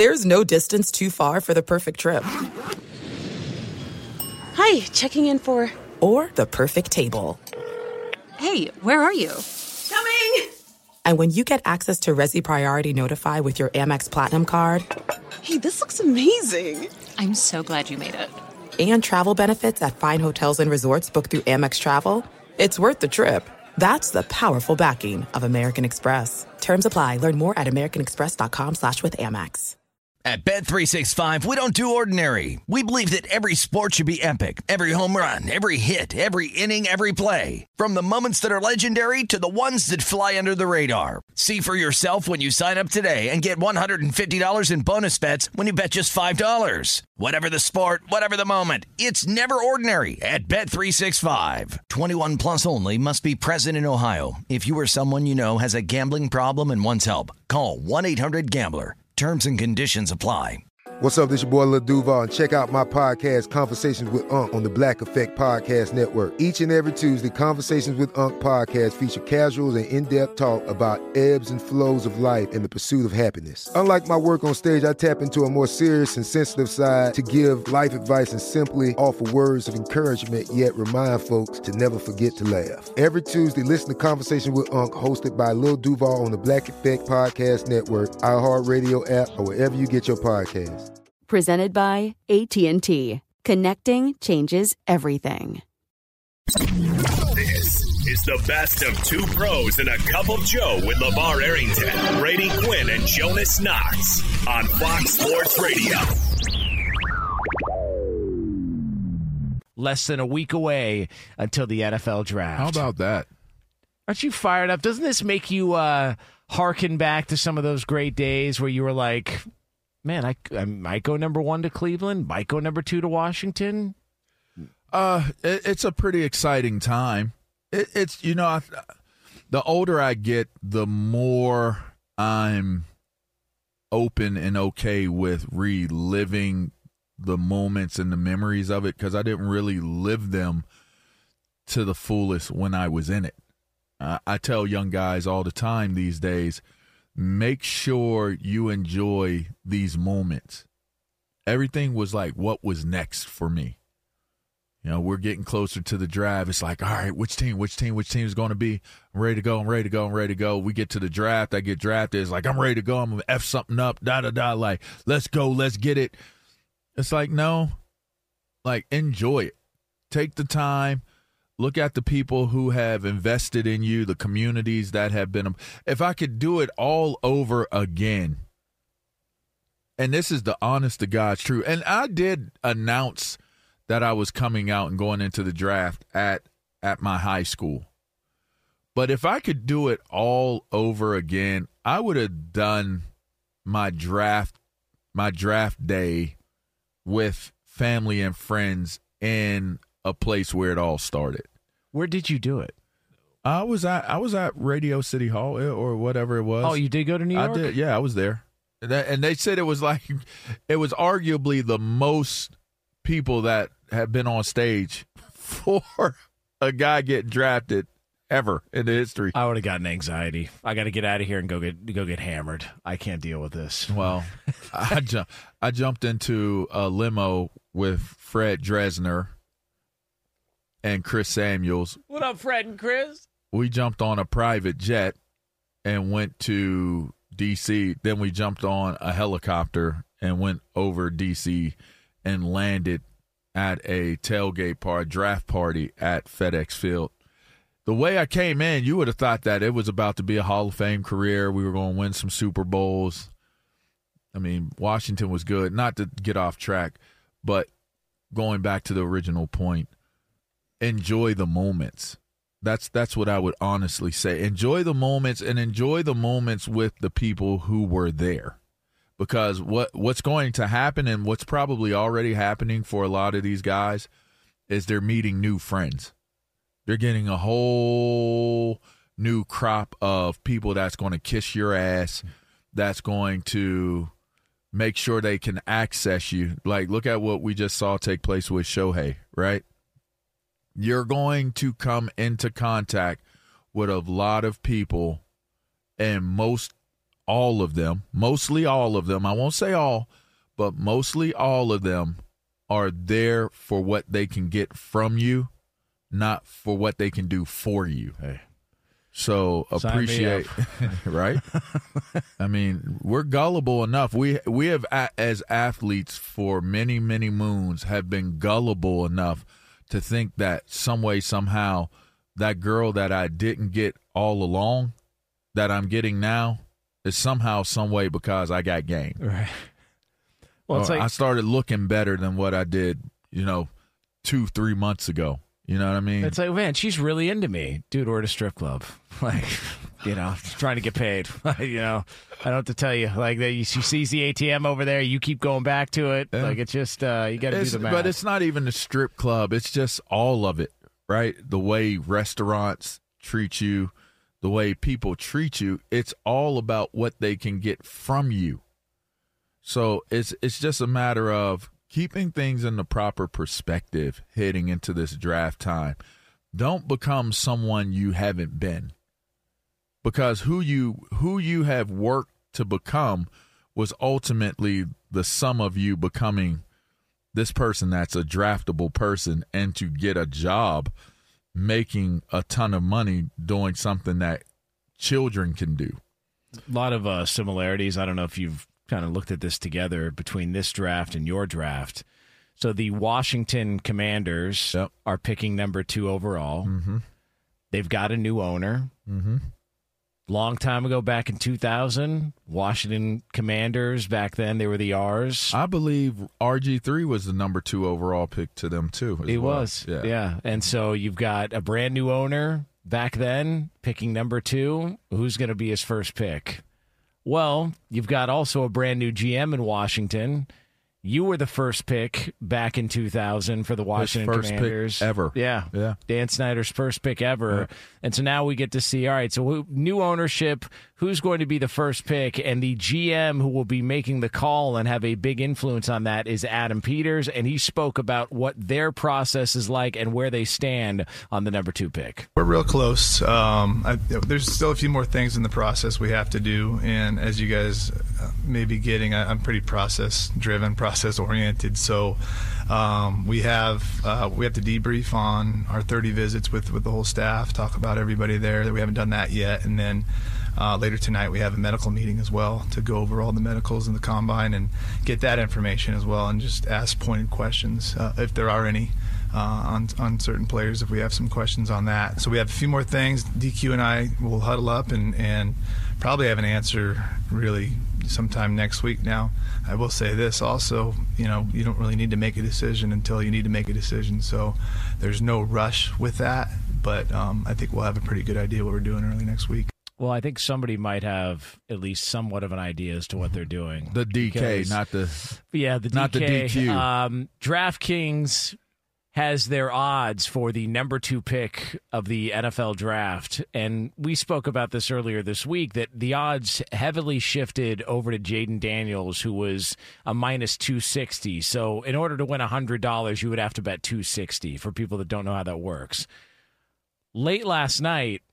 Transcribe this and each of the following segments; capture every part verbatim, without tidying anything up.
There's no distance too far for the perfect trip. Hi, checking in for... Or the perfect table. Hey, where are you? Coming! And when you get access to Resi Priority Notify with your Amex Platinum card... Hey, this looks amazing. I'm so glad you made it. And travel benefits at fine hotels and resorts booked through Amex Travel, it's worth the trip. That's the powerful backing of American Express. Terms apply. Learn more at americanexpress.com slash with Amex. At Bet three sixty-five, we don't do ordinary. We believe that every sport should be epic. Every home run, every hit, every inning, every play. From the moments that are legendary to the ones that fly under the radar. See for yourself when you sign up today and get one hundred fifty dollars in bonus bets when you bet just five dollars. Whatever the sport, whatever the moment, it's never ordinary at Bet three sixty-five. twenty-one plus only. Must be present in Ohio. If you or someone you know has a gambling problem and wants help, call one eight hundred gambler. Terms and conditions apply. What's up, this your boy Lil Duval, and check out my podcast, Conversations with Unc, on the Black Effect Podcast Network. Each and every Tuesday, Conversations with Unc podcast feature casuals and in-depth talk about ebbs and flows of life and the pursuit of happiness. Unlike my work on stage, I tap into a more serious and sensitive side to give life advice and simply offer words of encouragement, yet remind folks to never forget to laugh. Every Tuesday, listen to Conversation with Unc, hosted by Lil Duval on the Black Effect Podcast Network, iHeartRadio app, or wherever you get your podcasts. Presented by A T and T. Connecting changes everything. This is the best of two pros and a cup of Joe with LeVar Arrington, Brady Quinn, and Jonas Knox on Fox Sports Radio. Less than a week away until the N F L draft. How about that? Aren't you fired up? Doesn't this make you uh, hearken back to some of those great days where you were like, man, I, I might go number one to Cleveland, might go number two to Washington? Uh, it, it's a pretty exciting time. It, it's, you know, I, the older I get, the more I'm open and okay with reliving the moments and the memories of it, because I didn't really live them to the fullest when I was in it. Uh, I tell young guys all the time these days, make sure you enjoy these moments. Everything was like, what was next for me? You know, we're getting closer to the draft. It's like, all right, which team, which team, which team is going to be? I'm ready to go, I'm ready to go, I'm ready to go. We get to the draft, I get drafted. It's like, I'm ready to go, I'm going to F something up, da-da-da, like, let's go, let's get it. It's like, no, like, enjoy it. Take the time. Look at the people who have invested in you, the communities that have been. If I could do it all over again, and this is the honest to God's truth, and I did announce that I was coming out and going into the draft at at my high school. But if I could do it all over again, I would have done my draft my draft day with family and friends in a place where it all started. Where did you do it? I was at I was at Radio City Hall or whatever it was. Oh, you did go to New York? I did. Yeah, I was there. And, that, and they said it was like it was arguably the most people that have been on stage for a guy getting drafted ever in the history. I would have gotten anxiety. I got to get out of here and go get go get hammered. I can't deal with this. Well, I ju- I jumped into a limo with Fred Dresner and Chris Samuels. What up, Fred and Chris? We jumped on a private jet and went to D C. Then we jumped on a helicopter and went over D C and landed at a tailgate party, draft party at FedEx Field. The way I came in, you would have thought that it was about to be a Hall of Fame career. We were going to win some Super Bowls. I mean, Washington was good. Not to get off track, but going back to the original point, enjoy the moments. That's that's what I would honestly say. Enjoy the moments and enjoy the moments with the people who were there. Because what what's going to happen and what's probably already happening for a lot of these guys is they're meeting new friends. They're getting a whole new crop of people that's going to kiss your ass, that's going to make sure they can access you. Like, look at what we just saw take place with Shohei, right? You're going to come into contact with a lot of people, and most all of them, mostly all of them, I won't say all, but mostly all of them are there for what they can get from you, not for what they can do for you. Hey. So appreciate, right? I mean, we're gullible enough. We we have, as athletes for many, many moons, have been gullible enough to think that some way, somehow, that girl that I didn't get all along, that I'm getting now, is somehow, some way because I got game. Right. Well, it's like, I started looking better than what I did, you know, two, three months ago. You know what I mean? It's like, man, she's really into me. Dude, we're at a strip club. Like, you know, trying to get paid. You know, I don't have to tell you. Like, she sees the A T M over there. You keep going back to it. Yeah. Like, it's just, uh, you got to do the math. But it's not even the strip club. It's just all of it, right? The way restaurants treat you, the way people treat you. It's all about what they can get from you. So it's it's just a matter of keeping things in the proper perspective heading into this draft time. Don't become someone you haven't been, because who you who you have worked to become was ultimately the sum of you becoming this person that's a draftable person, and to get a job making a ton of money doing something that children can do. A lot of uh, similarities. I don't know if you've kind of looked at this together between this draft and your draft. So the Washington Commanders yep. are picking number two overall. Mm-hmm. They've got a new owner. Mm-hmm. Long time ago, back in two thousand, Washington Commanders, back then, they were the R's. I believe R G three was the number two overall pick to them, too. It well. was, yeah. yeah. And so you've got a brand new owner back then picking number two. Who's going to be his first pick? Well, you've got also a brand new G M in Washington. You were the first pick back in two thousand for the Washington His first Commanders. pick ever. Yeah. Yeah. Dan Snyder's first pick ever. Yeah. And so now we get to see, all right, so who, new ownership, who's going to be the first pick? And the G M who will be making the call and have a big influence on that is Adam Peters. And he spoke about what their process is like and where they stand on the number two pick. We're real close. Um, I, there's still a few more things in the process we have to do. And as you guys may be getting, I, I'm pretty process-driven, process-oriented. So um, we have uh, we have to debrief on our thirty visits with, with the whole staff, talk about everybody there. That we haven't done that yet. And then uh, later tonight we have a medical meeting as well to go over all the medicals in the combine and get that information as well, and just ask pointed questions uh, if there are any. Uh, on on certain players if we have some questions on that. So we have a few more things. D Q and I will huddle up and, and probably have an answer really sometime next week. Now, I will say this also, you know, you don't really need to make a decision until you need to make a decision. So there's no rush with that, but um, I think we'll have a pretty good idea what we're doing early next week. Well, I think somebody might have at least somewhat of an idea as to what they're doing. The D K, because, not the yeah, the D K. Not the D Q. Um, DraftKings has their odds for the number two pick of the N F L draft. And we spoke about this earlier this week, that the odds heavily shifted over to Jaden Daniels, who was a minus two sixty. So in order to win one hundred dollars, you would have to bet two sixty for people that don't know how that works. Late last night,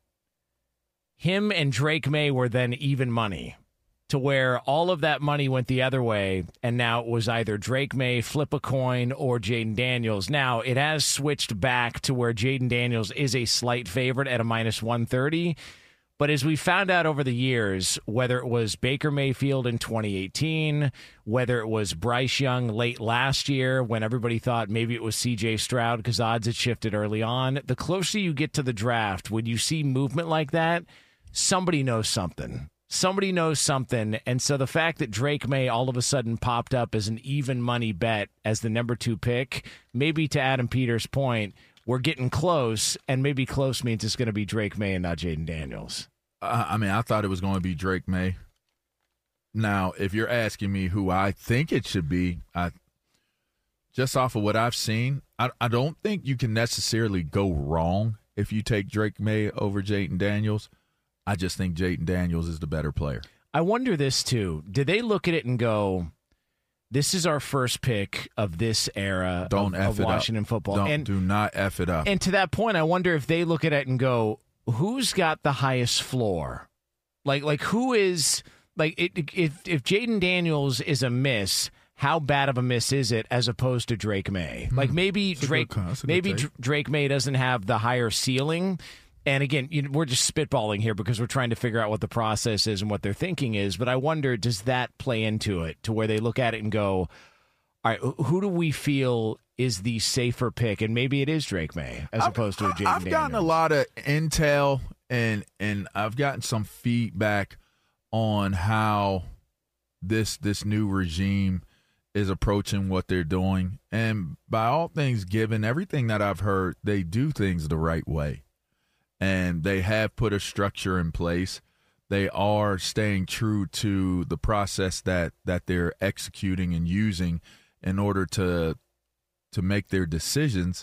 him and Drake May were then even money, to where all of that money went the other way, and now it was either Drake May, flip a coin, or Jaden Daniels. Now, it has switched back to where Jaden Daniels is a slight favorite at a minus one thirty, but as we found out over the years, whether it was Baker Mayfield in twenty eighteen, whether it was Bryce Young late last year when everybody thought maybe it was C J Stroud because odds had shifted early on, the closer you get to the draft, when you see movement like that, somebody knows something. Somebody knows something, and so the fact that Drake May all of a sudden popped up as an even money bet as the number two pick, maybe to Adam Peters' point, we're getting close, and maybe close means it's going to be Drake May and not Jaden Daniels. Uh, I mean, I thought it was going to be Drake May. Now, if you're asking me who I think it should be, I, just off of what I've seen, I, I don't think you can necessarily go wrong if you take Drake May over Jaden Daniels. I just think Jaden Daniels is the better player. I wonder this, too. Did they look at it and go, this is our first pick of this era Don't of, F of it Washington up. football? Don't, and, do not F it up. And to that point, I wonder if they look at it and go, who's got the highest floor? Like, like who is Like, it, if if Jaden Daniels is a miss, how bad of a miss is it as opposed to Drake May? Like, maybe Drake maybe Dr- Drake May doesn't have the higher ceiling. And again, you know, we're just spitballing here because we're trying to figure out what the process is and what their thinking is. But I wonder, does that play into it to where they look at it and go, all right, who do we feel is the safer pick? And maybe it is Drake May as I've, opposed to a Jaden I've Daniels. gotten a lot of intel and and I've gotten some feedback on how this this new regime is approaching what they're doing. And by all things given, everything that I've heard, they do things the right way. And they have put a structure in place. They are staying true to the process that, that they're executing and using in order to to make their decisions.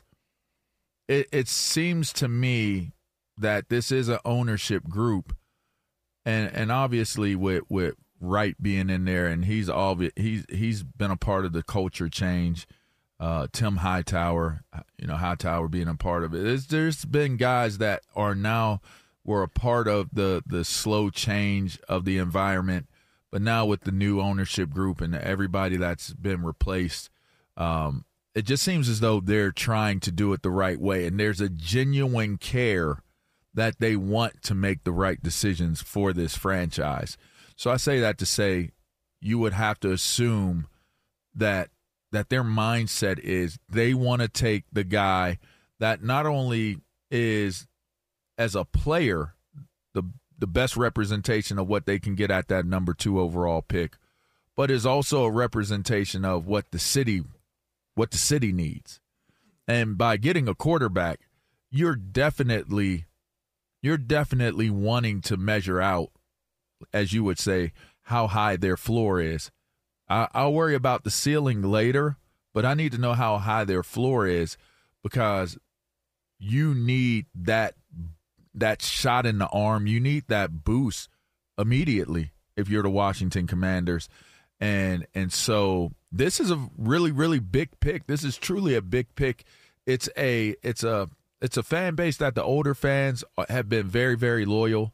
It, it seems to me that this is an ownership group, and and obviously with with Wright being in there, and he's obvious he's he's been a part of the culture change. Uh, Tim Hightower, you know, Hightower being a part of it. There's, there's been guys that are now were a part of the the slow change of the environment, but now with the new ownership group and everybody that's been replaced, um, it just seems as though they're trying to do it the right way, and there's a genuine care that they want to make the right decisions for this franchise. So I say that to say you would have to assume that that their mindset is they want to take the guy that not only is as a player the the best representation of what they can get at that number two overall pick, but is also a representation of what the city what the city needs. And by getting a quarterback, you're definitely you're definitely wanting to measure out, as you would say, how high their floor is. I, I'll worry about the ceiling later, but I need to know how high their floor is, because you need that that shot in the arm. You need that boost immediately if you're the Washington Commanders. And and so this is a really, really big pick. This is truly a big pick. It's a it's a it's a fan base that the older fans have been very, very loyal.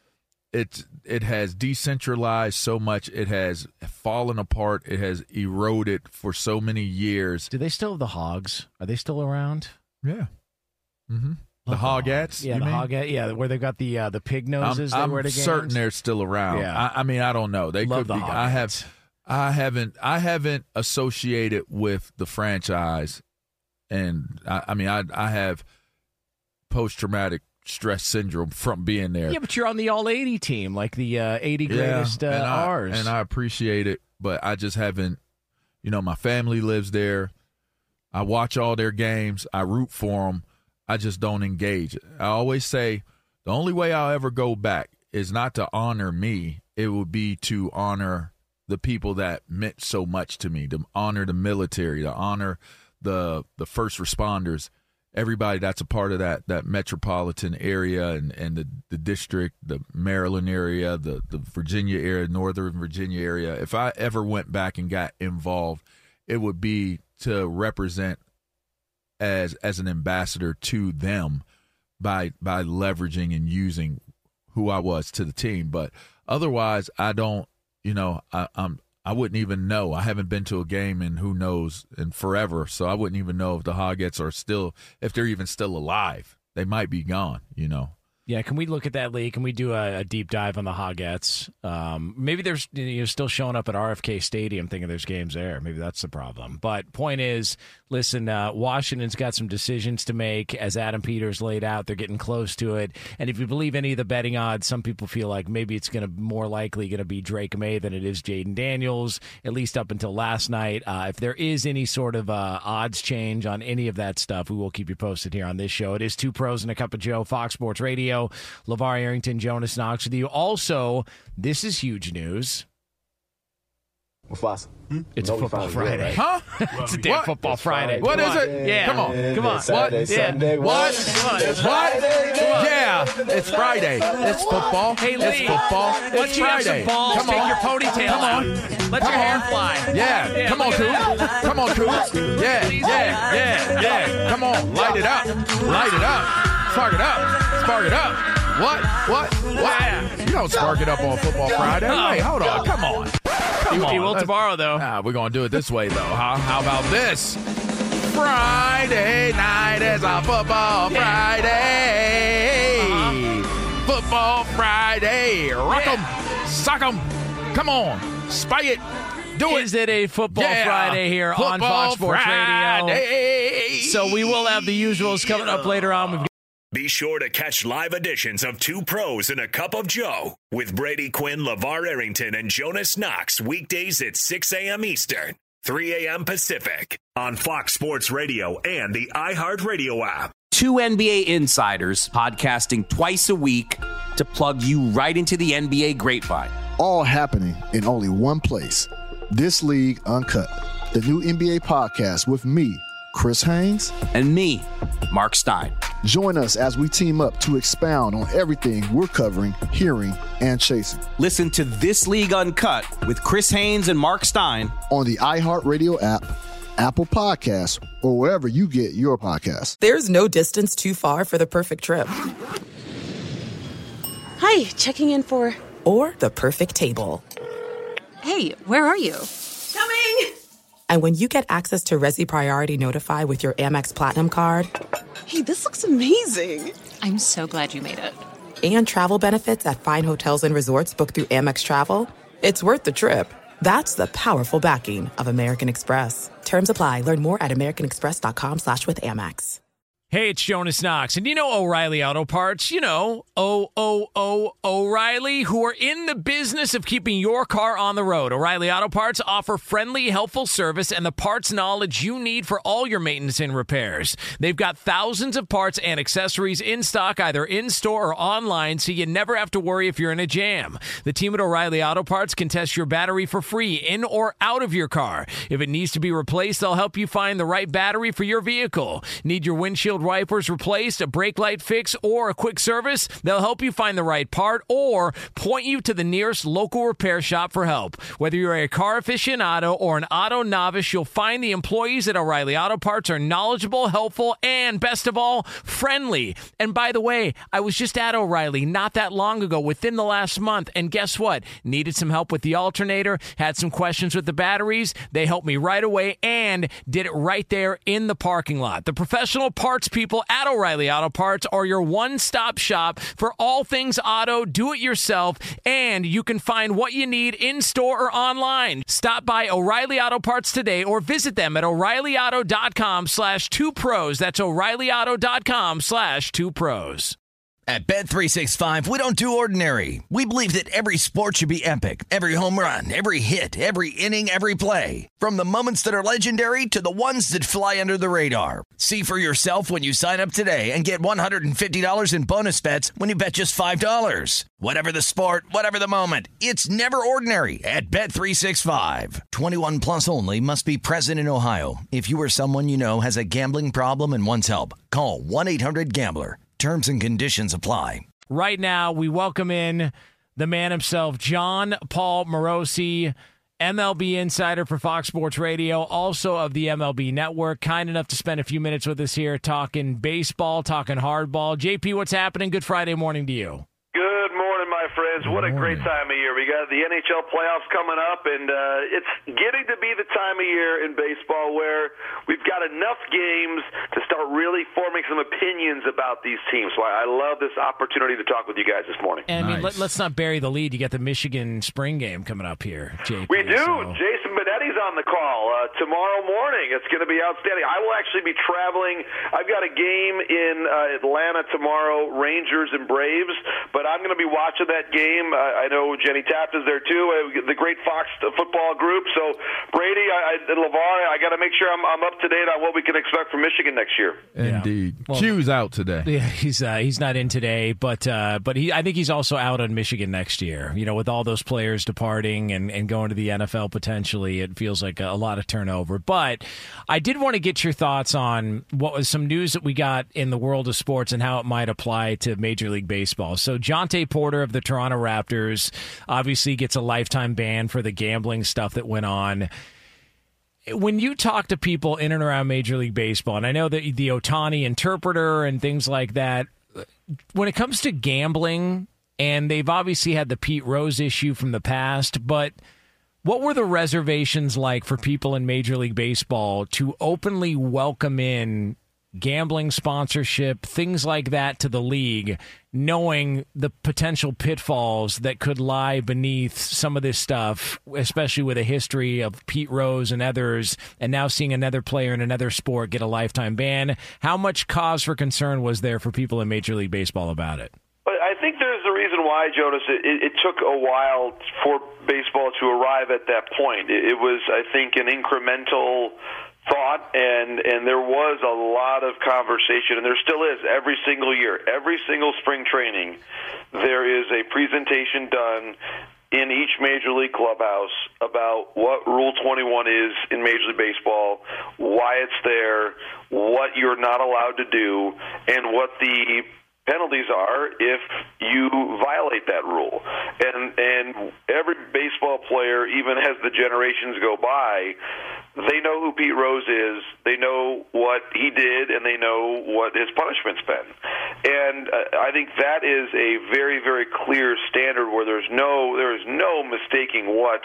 It it has decentralized so much. It has fallen apart. It has eroded for so many years. Do they still have the Hogs? Are they still around? Yeah. Mm-hmm. The Hogettes? Yeah, the Hogette. Yeah, where they've got the uh, the pig noses. I'm, they I'm wear certain they're still around. Yeah. I, I mean, I don't know. They Love could the be. Hogettes. I have. I haven't. I haven't associated with the franchise, and I, I mean, I I have post traumatic stress syndrome from being there. Yeah, but you're on the all eighty team, like the uh, eighty greatest yeah, uh, and I, R's. And I appreciate it, but I just haven't, you know, my family lives there. I watch all their games. I root for them. I just don't engage. I always say the only way I'll ever go back is not to honor me. It would be to honor the people that meant so much to me, to honor the military, to honor the the first responders, everybody that's a part of that that metropolitan area and, and the, the district, the Maryland area, the, the Virginia area, Northern Virginia area. If I ever went back and got involved, it would be to represent as as an ambassador to them by by leveraging and using who I was to the team. But otherwise, I don't, you know, I, I'm I wouldn't even know. I haven't been to a game in who knows in forever, so I wouldn't even know if the Hogettes are still, if they're even still alive. They might be gone, you know. Yeah, can we look at that league? Can we do a, a deep dive on the Hogettes? Um, maybe there's you're still showing up at R F K Stadium thinking there's games there. Maybe that's the problem. But point is, listen, uh, Washington's got some decisions to make. As Adam Peters laid out, they're getting close to it. And if you believe any of the betting odds, some people feel like maybe it's going to more likely going to be Drake May than it is Jaden Daniels, at least up until last night. Uh, if there is any sort of uh, odds change on any of that stuff, we will keep you posted here on this show. It is Two Pros and a Cup of Joe, Fox Sports Radio. LeVar Arrington, Jonas Knox with you. Also, this is huge news. What's fast? Hmm? It's a football Friday. Huh? It's a damn What? football Friday. What Come is on. it? Yeah. Come on. Come on. Saturday, What? Sunday, Yeah. What? Come on. What? Yeah, it's Friday. It's football. Hey, Lee. It's football. Once It's you have Friday. some balls, Come take on. your ponytail Come out. on. Let Come your hair on. fly. Yeah. Yeah, Come on, look at Coop. that. Come on, Coop. Yeah. Yeah. Yeah. Yeah. Come on. Light it up. Light it up. Spark it up. Spark it up. What? What? What? You don't spark it up on Football Friday. Hey, hold on. Come on. Come he, on. he will Let's- tomorrow, though. Nah, we're going to do it this way, though. Huh? How about this? Friday night is a Football Friday. Uh-huh. Football Friday. Rock 'em. Yeah. Sock 'em. Come on. Spike it. Do it. Is it a Football Yeah. Friday here Football on Fox Sports Friday. Radio? So we will have the usuals coming up later on. We've Be sure to catch live editions of Two Pros and a Cup of Joe with Brady Quinn, LeVar Arrington, and Jonas Knox weekdays at six a.m. Eastern, three a.m. Pacific on Fox Sports Radio and the iHeartRadio app. Two N B A insiders podcasting twice a week to plug you right into the N B A grapevine. All happening in only one place. This League Uncut, the new N B A podcast with me, Chris Haynes, and me, Mark Stein. Join us as we team up to expound on everything we're covering, hearing, and chasing. Listen to This League Uncut with Chris Haynes and Mark Stein on the iHeartRadio app, Apple Podcasts, or wherever you get your podcasts. There's no distance too far for the perfect trip. Hi, checking in for... Or the perfect table. Hey, where are you? Coming! And when you get access to Resi Priority Notify with your Amex Platinum card... Hey, this looks amazing. I'm so glad you made it. And travel benefits at fine hotels and resorts booked through Amex Travel, it's worth the trip. That's the powerful backing of American Express. Terms apply. Learn more at americanexpress.com slash with Amex. Hey, it's Jonas Knox, and you know O'Reilly Auto Parts, you know, O O O O'Reilly, who are in the business of keeping your car on the road. O'Reilly Auto Parts offer friendly, helpful service and the parts knowledge you need for all your maintenance and repairs. They've got thousands of parts and accessories in stock, either in-store or online, so you never have to worry if you're in a jam. The team at O'Reilly Auto Parts can test your battery for free in or out of your car. If it needs to be replaced, they'll help you find the right battery for your vehicle. Need your windshield wipers replaced, a brake light fix, or a quick service? They'll help you find the right part or point you to the nearest local repair shop for help. Whether you're a car aficionado or an auto novice, you'll find the employees at O'Reilly Auto Parts are knowledgeable, helpful, and best of all, friendly. And by the way, I was just at O'Reilly not that long ago, within the last month, and guess what? Needed some help with the alternator, had some questions with the batteries. They helped me right away and did it right there in the parking lot. The professional parts people at O'Reilly Auto Parts are your one-stop shop for all things auto, do-it-yourself, and you can find what you need in-store or online. Stop by O'Reilly Auto Parts today or visit them at o'reillyauto.com slash two pros. That's o'reillyauto.com slash two pros. At Bet three sixty-five, we don't do ordinary. We believe that every sport should be epic. Every home run, every hit, every inning, every play. From the moments that are legendary to the ones that fly under the radar. See for yourself when you sign up today and get one hundred fifty dollars in bonus bets when you bet just five dollars. Whatever the sport, whatever the moment, it's never ordinary at Bet three sixty-five. twenty-one plus only. Must be present in Ohio. If you or someone you know has a gambling problem and wants help, call one eight hundred gambler. Terms and conditions apply. Right now, we welcome in the man himself, Jon Paul Morosi, M L B insider for Fox Sports Radio, also of the M L B Network. Kind enough to spend a few minutes with us here talking baseball, talking hardball. J P, what's happening? Good Friday morning to you. Good morning, my friends. What a great time of year. We got the N H L playoffs coming up, and uh, it's getting to be the time of year in baseball where we've got enough games to start really forming some opinions about these teams. So I love this opportunity to talk with you guys this morning. And I mean, let, let's not bury the lead. You got the Michigan spring game coming up here, J P. We do. So. Jason Benetti's on the call uh, tomorrow morning. It's going to be outstanding. I will actually be traveling. I've got a game in uh, Atlanta tomorrow, Rangers and Braves, but I'm going to be watching that game. Uh, I know Jenny Taft is there too, uh, the great Fox football group. So Brady I, I, and LeVar, I got to make sure I'm, I'm up to date on what we can expect from Michigan next year. Indeed. Well, Q's out today. Yeah, he's uh, he's not in today, but uh, but he I think he's also out on Michigan next year. You know, with all those players departing and, and going to the N F L potentially, it feels like a, a lot of turnover. But I did want to get your thoughts on what was some news that we got in the world of sports and how it might apply to Major League Baseball. So Jonte Porter of the Toronto Raptors obviously gets a lifetime ban for the gambling stuff that went on. When you talk to people in and around Major League Baseball, and I know that the Ohtani interpreter and things like that, when it comes to gambling, and they've obviously had the Pete Rose issue from the past, but what were the reservations like for people in Major League Baseball to openly welcome in gambling sponsorship, things like that to the league, knowing the potential pitfalls that could lie beneath some of this stuff, especially with a history of Pete Rose and others, and now seeing another player in another sport get a lifetime ban? How much cause for concern was there for people in Major League Baseball about it? But I think there's a reason why, Jonas, it, it, it took a while for baseball to arrive at that point. It, it was, I think, an incremental thought, and and there was a lot of conversation, and there still is every single year, every single spring training, there is a presentation done in each Major League clubhouse about what Rule twenty-one is in Major League Baseball, why it's there, what you're not allowed to do, and what the penalties are if you violate that rule. And and every baseball player, even as the generations go by, they know who Pete Rose is, they know what he did, and they know what his punishment's been. And uh, I think that is a very, very clear standard where there's no there is no mistaking what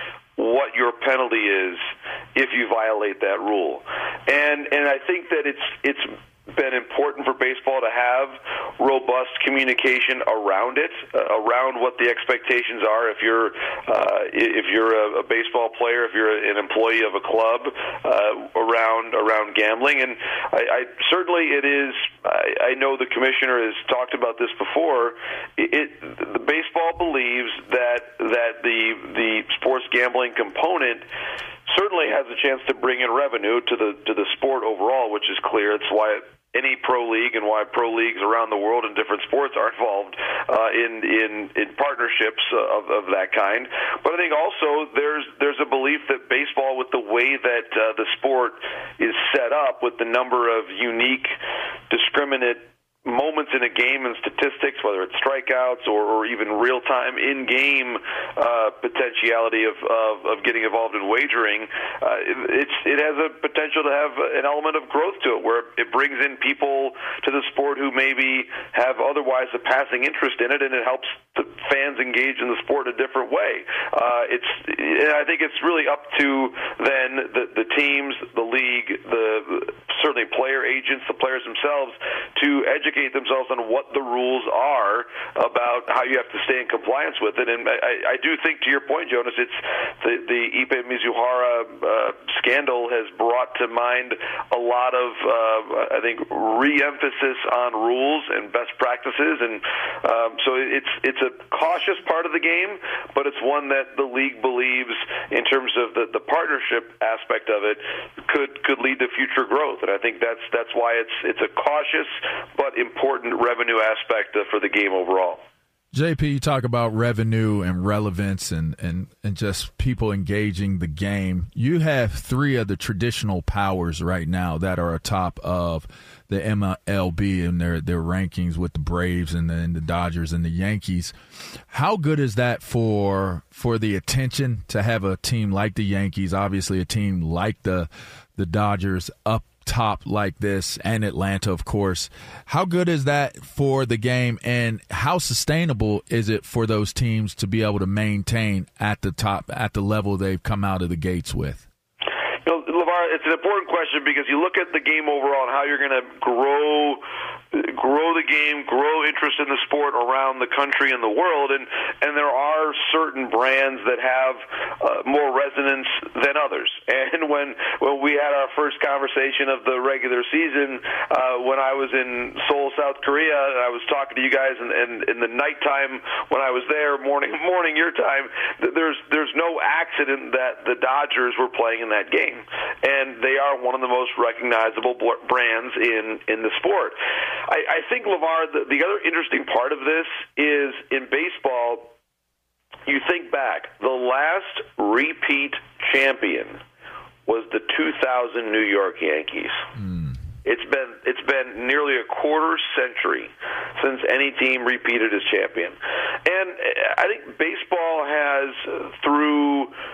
what your penalty is if you violate that rule. And and I think that it's it's been important for baseball to have robust communication around it, uh, around what the expectations are. If you're uh, if you're a, a baseball player, if you're an employee of a club, uh, around around gambling, and I, I certainly it is. I, I know the commissioner has talked about this before. It, it the baseball believes that that the the sports gambling component certainly has a chance to bring in revenue to the to the sport overall, which is clear. It's why any pro league and why pro leagues around the world in different sports are involved uh, in in in partnerships of, of that kind. But I think also there's there's a belief that baseball, with the way that uh, the sport is set up, with the number of unique, discriminate moments in a game and statistics, whether it's strikeouts or, or even real-time in-game uh, potentiality of, of, of getting involved in wagering, uh, it, it's, it has a potential to have an element of growth to it, where it brings in people to the sport who maybe have otherwise a passing interest in it, and it helps the fans engage in the sport a different way. Uh, it's, I think it's really up to then the, the teams, the league, the certainly player agents, the players themselves, to educate themselves on what the rules are about how you have to stay in compliance with it. And I, I do think, to your point, Jonas, it's the, the Ippei Mizuhara uh, scandal has brought to mind a lot of, uh, I think, re-emphasis on rules and best practices. And um, so it's it's a cautious part of the game, but it's one that the league believes, in terms of the, the partnership aspect of it, could could lead to future growth. And I think that's that's why it's it's a cautious but important revenue aspect uh, for the game overall. J P, you talk about revenue and relevance and, and, and just people engaging the game. You have three of the traditional powers right now that are atop of the M L B in their, their rankings, with the Braves and the, and the Dodgers and the Yankees. How good is that for for the attention to have a team like the Yankees, obviously a team like the the Dodgers up top like this, and Atlanta, of course? How good is that for the game, and how sustainable is it for those teams to be able to maintain at the top, at the level they've come out of the gates with? You know, LeVar, it's an important question, because you look at the game overall and how you're going to grow grow the game, grow interest in the sport around the country and the world, and, and there are certain brands that have uh, more resonance than others. And when when we had our first conversation of the regular season, uh, when I was in Seoul, South Korea, and I was talking to you guys in, in, in the nighttime when I was there, morning morning your time, there's there's no accident that the Dodgers were playing in that game, and they are one of the most recognizable brands in, in the sport. I, I think, LeVar, the, the other interesting part of this is, in baseball, you think back, the last repeat champion was the two thousand New York Yankees. Mm. It's been it's been nearly a quarter century since any team repeated as champion. And I think baseball has, through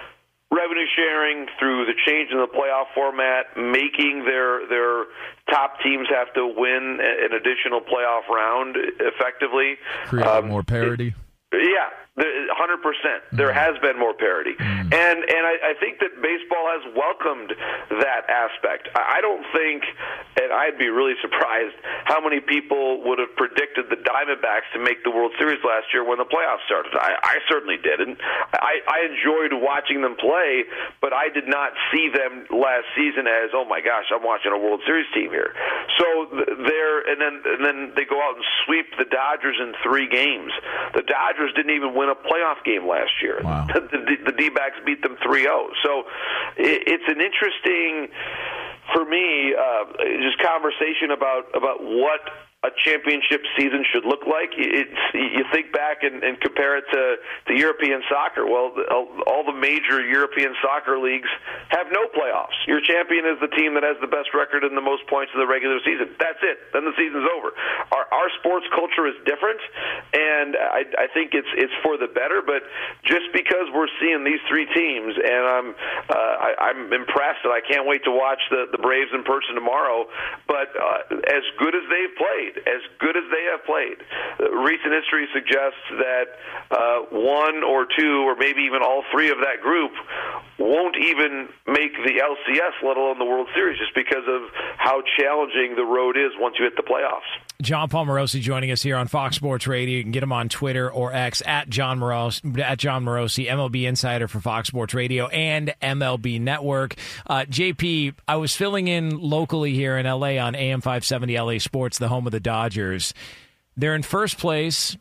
revenue sharing, through the change in the playoff format, making their their top teams have to win an additional playoff round effectively. Create um, more parity. It, yeah. one hundred percent. There has been more parity. Mm. And and I, I think that baseball has welcomed that aspect. I don't think, and I'd be really surprised, how many people would have predicted the Diamondbacks to make the World Series last year when the playoffs started. I, I certainly didn't. I, I enjoyed watching them play, but I did not see them last season as, oh my gosh, I'm watching a World Series team here. So they're, and then, and then they go out and sweep the Dodgers in three games. The Dodgers didn't even win a playoff game last year. Wow. The, the, the D-backs beat them three oh. So it, it's an interesting, for me, uh, just conversation about, about what a championship season should look like. It's, you think back and, and compare it to, to European soccer. Well, the, all the major European soccer leagues have no playoffs. Your champion is the team that has the best record and the most points in the regular season. That's it. Then the season's over. Our, our sports culture is different, and I, I think it's it's for the better. But just because we're seeing these three teams, and I'm uh, I, I'm impressed, and I can't wait to watch the, the Braves in person tomorrow. But uh, as good as they've played, as good as they have played, recent history suggests that uh, one or two or maybe even all three of that group won't even make the L C S, let alone the World Series, just because of how challenging the road is once you hit the playoffs. John Paul Morosi joining us here on Fox Sports Radio. You can get him on Twitter or X at John Morosi, at John Morosi, M L B insider for Fox Sports Radio and M L B Network. Uh, J P, I was filling in locally here in L A on A M five seventy L A Sports, the home of the Dodgers. They're in first place,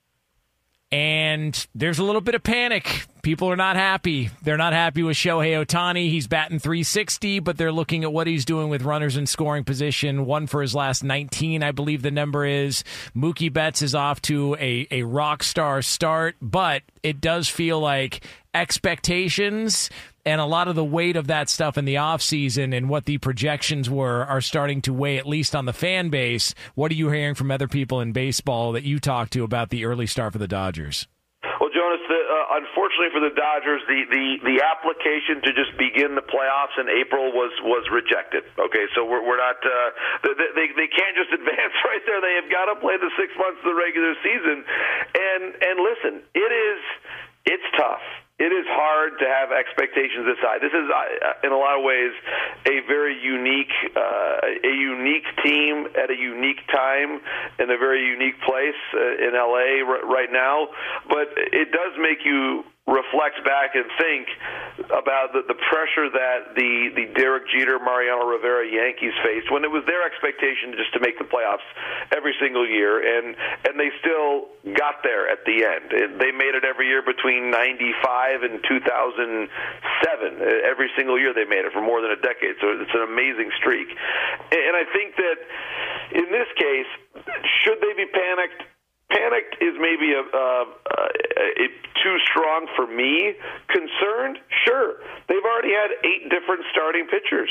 and there's a little bit of panic. People are not happy. They're not happy with Shohei Ohtani. He's batting three sixty, but they're looking at what he's doing with runners in scoring position. One for his last nineteen, I believe the number is. Mookie Betts is off to a, a rock star start, but it does feel like expectations and a lot of the weight of that stuff in the offseason and what the projections were are starting to weigh, at least on the fan base. What are you hearing from other people in baseball that you talk to about the early start for the Dodgers? Well, Jonas, the, uh, unfortunately for the Dodgers, the, the, the application to just begin the playoffs in April was, was rejected. Okay, so we're, we're not uh, they, they they can't just advance right there. They have got to play the six months of the regular season. And and listen, it is it's tough. It is hard to have expectations this high. This is, in a lot of ways, a very unique, uh, a unique team at a unique time in a very unique place uh, in L A r- right now. But it does make you reflect back and think about the, the pressure that the, the Derek Jeter, Mariano Rivera Yankees faced when it was their expectation just to make the playoffs every single year, and and they still got there at the end. And they made it every year between ninety-five and two thousand seven. Every single year they made it for more than a decade, so it's an amazing streak. And I think that in this case, should they be panicked? Panicked is maybe a, uh, a, a too strong for me. Concerned? Sure. They've already had eight different starting pitchers.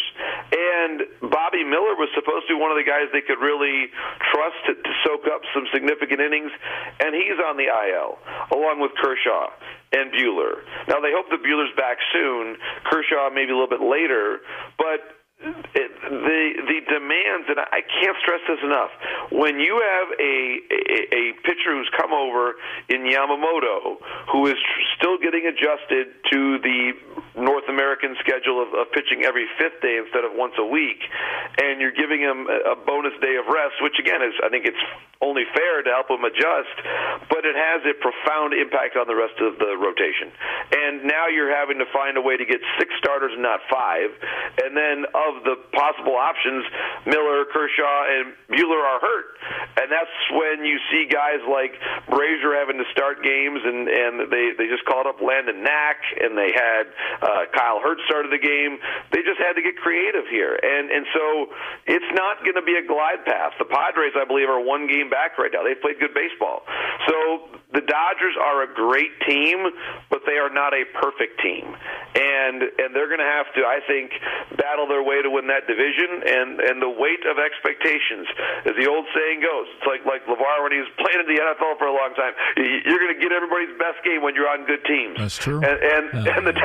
And Bobby Miller was supposed to be one of the guys they could really trust to, to soak up some significant innings, and he's on the I L, along with Kershaw and Buehler. Now, they hope that Buehler's back soon. Kershaw maybe a little bit later, but It, the the demands, and I can't stress this enough, when you have a, a, a pitcher who's come over in Yamamoto, who is still getting adjusted to the North American schedule of, of pitching every fifth day instead of once a week, and you're giving him a bonus day of rest, which again is, I think it's only fair to help him adjust, but it has a profound impact on the rest of the rotation. And now you're having to find a way to get six starters and not five, and then of the possible options, Miller, Kershaw, and Buehler are hurt. And that's when you see guys like Brazier having to start games, and, and they, they just called up Landon Knack, and they had uh, Kyle Hurt started the game. They just had to get creative here. And, and so it's not going to be a glide path. The Padres, I believe, are one game back right now. They've played good baseball. So the Dodgers are a great team, but they are not a perfect team. And, and they're going to have to, I think, battle their way to win that division, and, and the weight of expectations. As the old saying goes, it's like, like LeVar when he was playing in the N F L for a long time. You're going to get everybody's best game when you're on good teams. That's true. And, and, yeah. and the Dodgers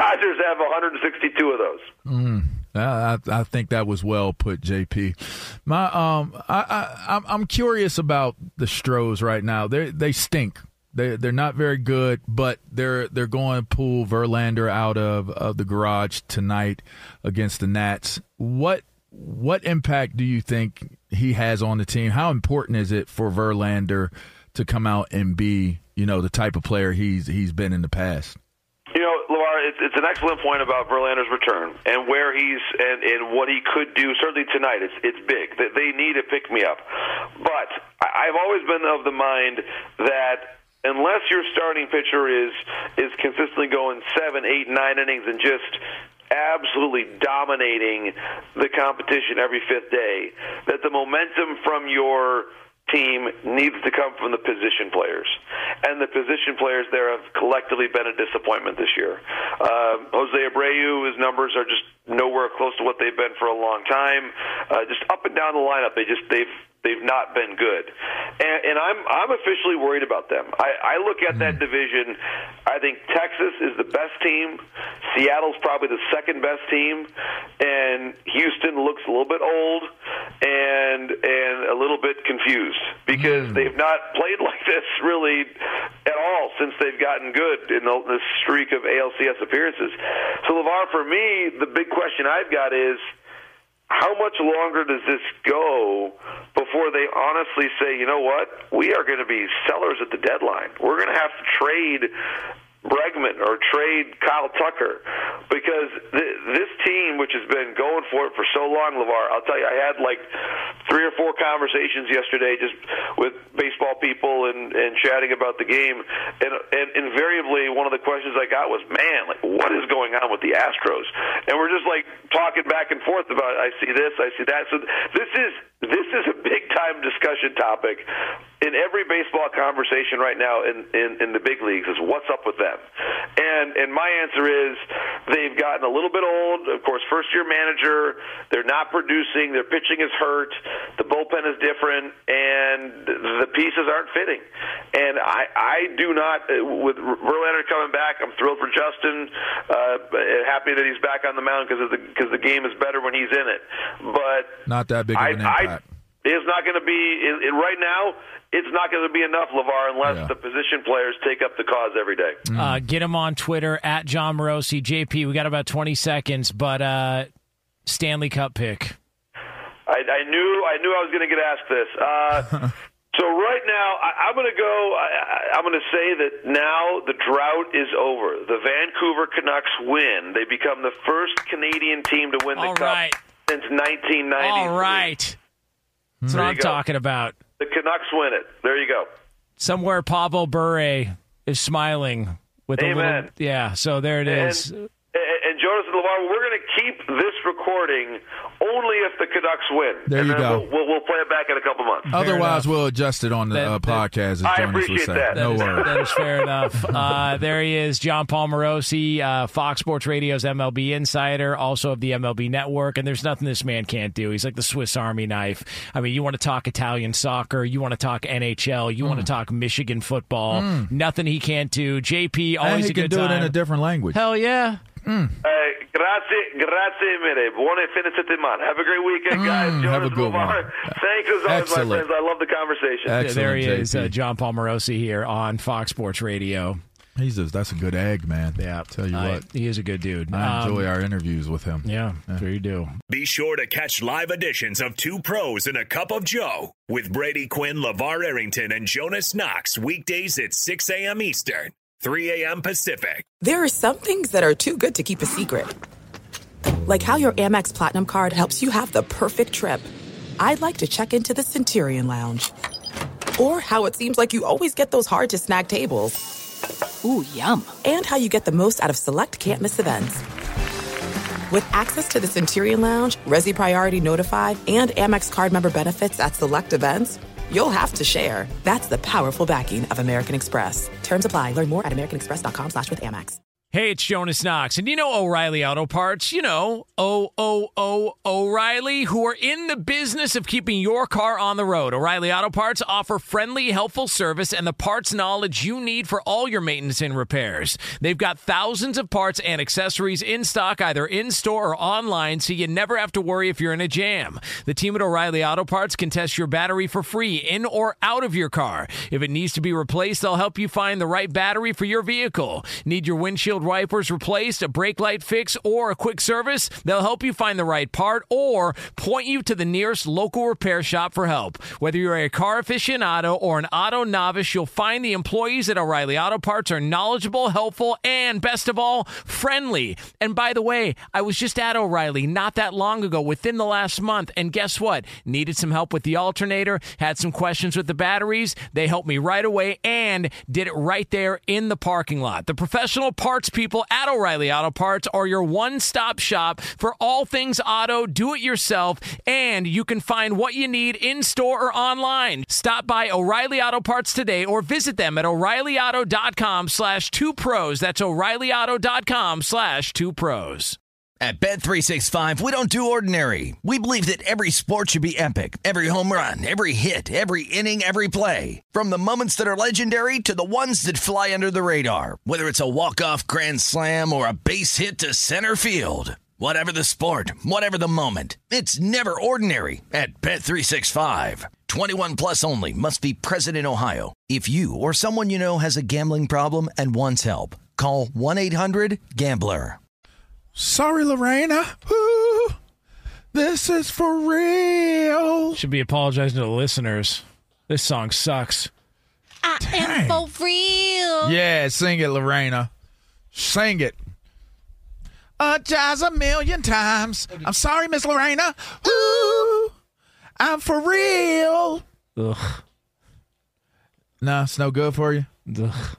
have one hundred sixty-two of those. Mm. I, I think that was well put, J P. My, um, I, I, I'm curious about the Stros right now. They they stink. They they're not very good, but they're they're going to pull Verlander out of, of the garage tonight against the Nats. What what impact do you think he has on the team? How important is it for Verlander to come out and be, you know, the type of player he's he's been in the past? You know, LeVar, it's, it's an excellent point about Verlander's return and where he's and, and what he could do. Certainly tonight, it's it's big. They, they need a pick me up, but I've always been of the mind that unless your starting pitcher is is consistently going seven, eight, nine innings and just absolutely dominating the competition every fifth day, that the momentum from your team needs to come from the position players. And the position players there have collectively been a disappointment this year. Uh, Jose Abreu, his numbers are just nowhere close to what they've been for a long time. Uh, just up and down the lineup, they just they've they've not been good. And, and I'm I'm officially worried about them. I, I look at that division. I think Texas is the best team. Seattle's probably the second best team, and Houston looks a little bit old and and a little bit confused because they've not played like this really at all since they've gotten good in the, this streak of A L C S appearances. So, LeVar, for me, the big question I've got is, how much longer does this go before they honestly say, you know what, we are going to be sellers at the deadline. We're going to have to trade Bregman or trade Kyle Tucker, because th- this team, which has been going for it for so long, LeVar, I'll tell you, I had like three or four conversations yesterday just with baseball people and, and chatting about the game, and, and invariably one of the questions I got was, man, like, what is going on with the Astros? And we're just like talking back and forth about, I see this, I see that. So this is this is a big time discussion topic in every baseball conversation right now in, in, in the big leagues, is what's up with them. And and my answer is they've gotten a little bit old. Of course, first-year manager, they're not producing, their pitching is hurt, the bullpen is different, and the pieces aren't fitting. And I, I do not, with Verlander coming back, I'm thrilled for Justin, uh, happy that he's back on the mound because the, because the game is better when he's in it. But not that big of an I, impact. I, it's not going to be, it, it, right now, it's not going to be enough, LeVar, unless yeah. the position players take up the cause every day. Mm. Uh, get him on Twitter, at John Morosi. J P, we got about twenty seconds, but uh, Stanley Cup pick. I, I knew I knew I was going to get asked this. Uh, so right now, I, I'm going to go, I, I'm going to say that now the drought is over. The Vancouver Canucks win. They become the first Canadian team to win the All Cup right. since nineteen ninety. All right. That's There what you I'm go. talking about. The Canucks win it. There you go. Somewhere Pavel Bure is smiling with Amen. a little. Yeah, so there it is. And, and Jonas and LeVar, we're going to keep this recording only if the Canucks win. There and you then go. We'll, we'll, we'll play it back in a couple months. Otherwise, we'll adjust it on the That- uh, that- podcast. As I Jonas would appreciate say. that. No That is- worries. That is fair enough. Uh, there he is, John Paul Morosi, uh, Fox Sports Radio's M L B insider, also of the M L B Network, and there's nothing this man can't do. He's like the Swiss Army knife. I mean, you want to talk Italian soccer, you want to talk N H L, you mm. want to talk Michigan football, Mm. nothing he can't do. J P, always And he a can good do time. it in a different language. Hell yeah. Mm. Uh, grazie, grazie mille. Buone fine settimana. Have a great weekend, guys. Mm, Jonas have a good LeVar. one. Thanks as always, Excellent. my friends. I love the conversation. Excellent, There he J P. is, uh, John Paul Morosi here on Fox Sports Radio. He's a, that's a good egg, man. Yeah, Tell you I- what. he is a good dude. I enjoy Um, our interviews with him. Yeah, sure you do. Be sure to catch live editions of Two Pros and a Cup of Joe with Brady Quinn, LeVar Arrington, and Jonas Knox weekdays at six a.m. Eastern, three a.m. Pacific. There are some things that are too good to keep a secret. Like how your Amex Platinum card helps you have the perfect trip. I'd like to check into the Centurion Lounge. Or how it seems like you always get those hard-to-snag tables. Ooh, yum. And how you get the most out of select can't-miss events. With access to the Centurion Lounge, Resi Priority Notified, and Amex card member benefits at select events, you'll have to share. That's the powerful backing of American Express. Terms apply. Learn more at americanexpress.com slash with Amex. Hey, it's Jonas Knox, and you know O'Reilly Auto Parts. You know, O O O O'Reilly, who are in the business of keeping your car on the road. O'Reilly Auto Parts offer friendly, helpful service and the parts knowledge you need for all your maintenance and repairs. They've got thousands of parts and accessories in stock, either in-store or online, so you never have to worry if you're in a jam. The team at O'Reilly Auto Parts can test your battery for free in or out of your car. If it needs to be replaced, they'll help you find the right battery for your vehicle. Need your windshield wipers replaced, a brake light fix, or a quick service? They'll help you find the right part or point you to the nearest local repair shop for help. Whether you're a car aficionado or an auto novice, you'll find the employees at O'Reilly Auto Parts are knowledgeable, helpful, and best of all, friendly. And by the way, I was just at O'Reilly not that long ago, within the last month, and guess what? Needed some help with the alternator, had some questions with the batteries. They helped me right away and did it right there in the parking lot. The professional parts people at O'Reilly Auto Parts are your one-stop shop for all things auto, do-it-yourself, and you can find what you need in-store or online. Stop by O'Reilly Auto Parts today or visit them at o'reillyauto.com slash two pros. That's o'reillyauto.com slash two pros. At Bet three sixty-five, we don't do ordinary. We believe that every sport should be epic. Every home run, every hit, every inning, every play. From the moments that are legendary to the ones that fly under the radar. Whether it's a walk-off grand slam or a base hit to center field. Whatever the sport, whatever the moment. It's never ordinary at Bet three sixty-five. twenty-one plus only. Must be present in Ohio. If you or someone you know has a gambling problem and wants help, call one eight hundred gambler. Sorry, Lorena. Ooh, this is for real. Should be apologizing to the listeners. This song sucks. I Dang. am for real. Yeah, sing it, Lorena. Sing it. Apologize a million times. I'm sorry, Miss Lorena. Ooh, I'm for real. Ugh. Nah, it's no good for you? Ugh.